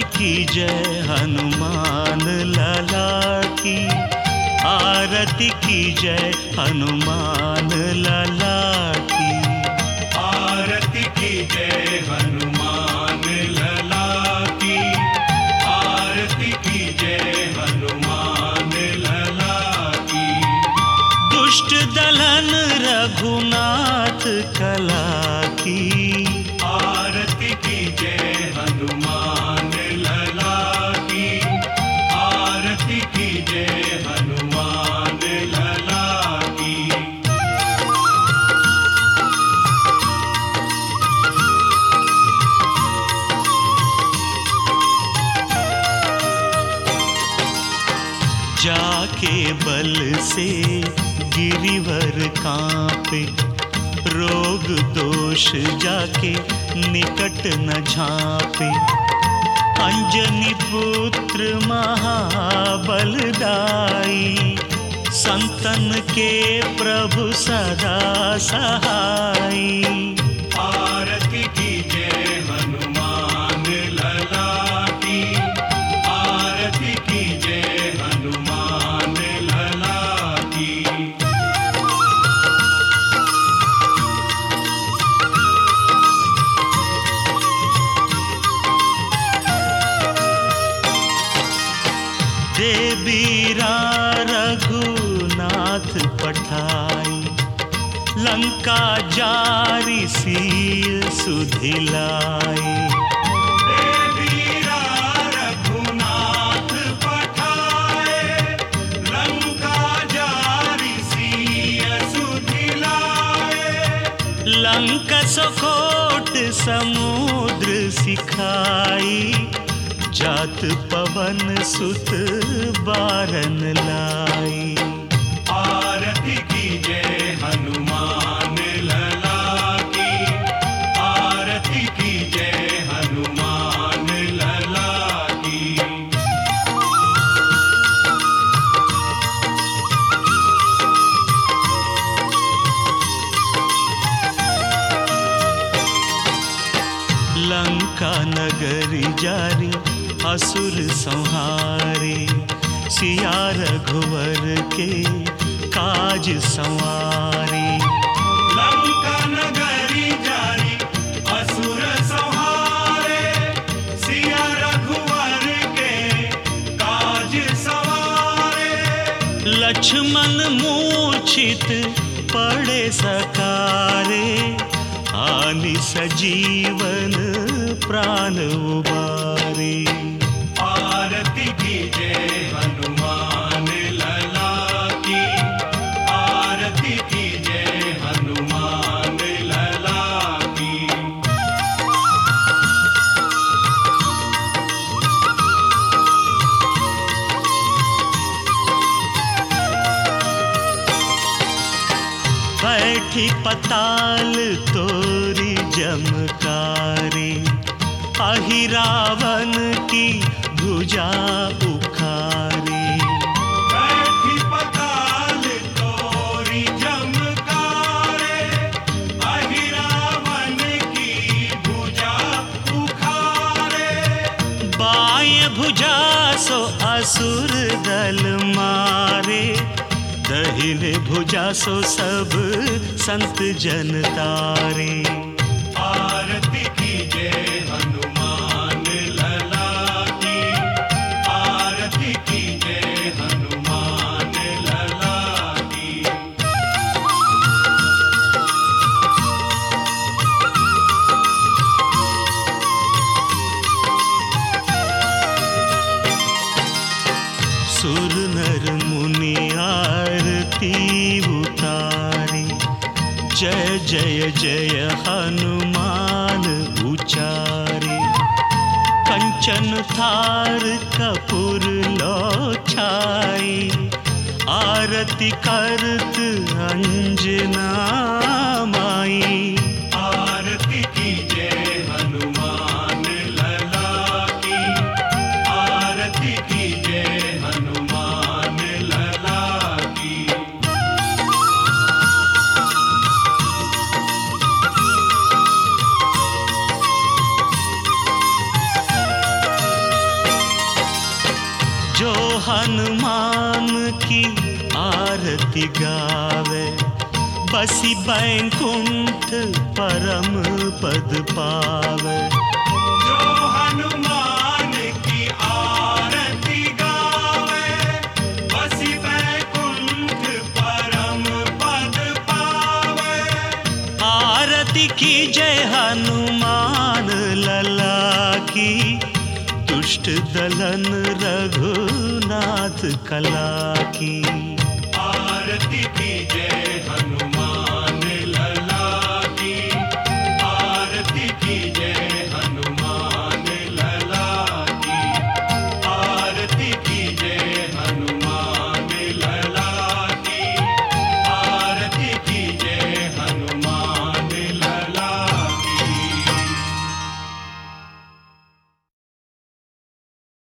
की जय हनुमान लला की, आरती की जय हनुमान लला की, आरती की जय हनुमान लला की, आरती की जय हनुमान लला की। दुष्ट दलन रघुनाथ कला की, आरती की जय हनुमान लला की, आरती की जय हनुमान लला की। जाके बल से गिरिवर कांपे, रोग दोष जाके निकट न झांपे। अंजनी पुत्र महाबलदाई, संतन के प्रभु सदा सहाई। आरती की जय हनुमान लला की, आरती की जय हनुमान लला की। देवीरा रघुनाथ पठाई, लंका जारी सील सुधिलाई। देवीरा रघुनाथ पठाए, लंका जारी सिय सुधिलाए। लंका सोकोट समुद्र सिखाई, जात पवन सुत बारन लाई। आरती की जय हनुमान लला की, आरती की जय हनुमान लला की। लंका नगरी जारी असुर संहारे, सिया रघुवर के काज संवारे। लंका नगरी जारी असुर संहारे, सिया रघुवर के काज संवारे। लक्ष्मण मूर्छित पड़े सकारे, आनि सजीवन प्राण उबारे। आरती की जय हनुमान लला की, आरती की जय हनुमान लला की। बैठी पताल तोरी जमकारे, अहि रावण की भुजा उखारे। बैठी पताल तोरी जमकारे, अहि रावण की भुजा उखारे। बाएं भुजा सो असुर दल मारे, दहिने भुजा सो सब संत जन तारे। आरती की जय हनुमान लला की, आरती की जय हनुमान लला की। सुर नर मुनि आरती उतारे, जय जय जय हनुमान उचारे। कंचन थार कपूर लो छाई, आरती करत अंजना माई। आरती की जय हनुमान लला की, आरती की जय हनुमान लला की। हनुमान की आरती गावे, बसी बैकुंठ परम पद पावे। जो हनुमान की आरती गावे, बसी बैकुंठ परम पद पावे। आरती की जय हनुमान लला की, दुष्ट दलन रघुनाथ कला की। आरती की जय हनुमान